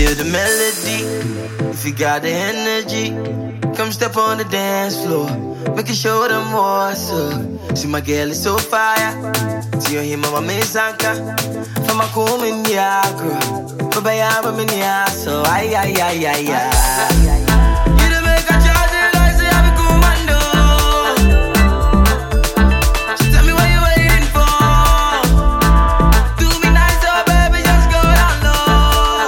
hear the melody, if you got the energy, come step on the dance floor, make it show them what's up. See my girl is so fire, see you hear my mizanka, from my cool in Niagara, but by I'm in the so ay. You the make a charge it like say I'm a commando. So tell me what you waiting for. Do me nice, oh baby, just go down low.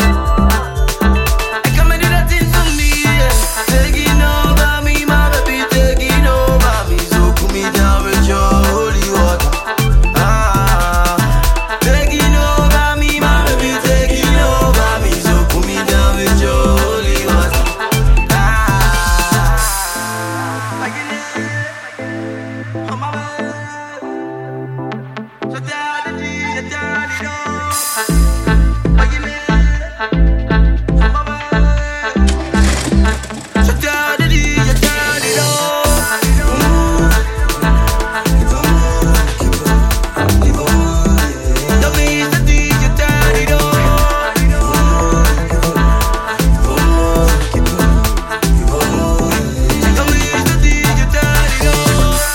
And come and do that thing for me, yeah. Taking over me, my baby, taking over me. So cool me down with your holy water. Taking over me, my baby, taking over me. So cool me down with your holy water. On my way. So tell the DJ, turn it on. On my way. So tell the DJ, turn it on. Tell me it's the DJ, turn it on. Tell me it's the DJ, turn it on.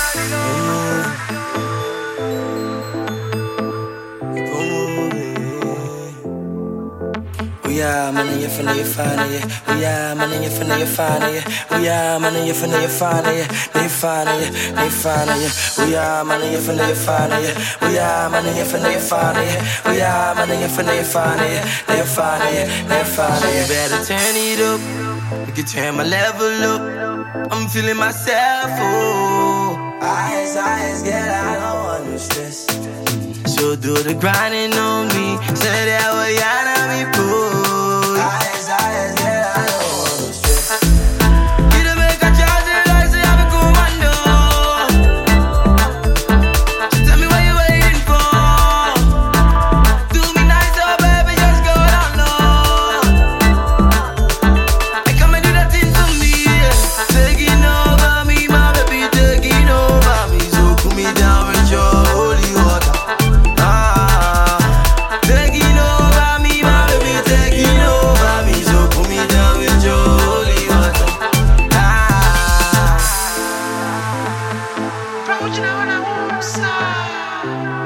Oh yeah, man, you finna you find it. Oh yeah, man, you finna you find it. Oh yeah, man, you finna you find it. They find it. Oh yeah, man, you finna you find it. Oh yeah, man, you finna you find it. Oh yeah, man, you finna you find it. They find it. You better turn it up. You can turn my level up. I'm feeling myself. Oh, eyes, get out, I don't want no stress. So do the grinding on me. Say that way out of me, pull. Eyes, get out, I don't want no stress. You the make a charge it like say I'm a commando. So tell me what you waiting for. Do me nice, oh baby, just go down low. And come and do that thing for me, yeah. Taking over me, my baby, taking over me. So cool me down with your holy water. Taking over me, my baby, taking over me. So put me down with your holy water. Bro, you know what I want,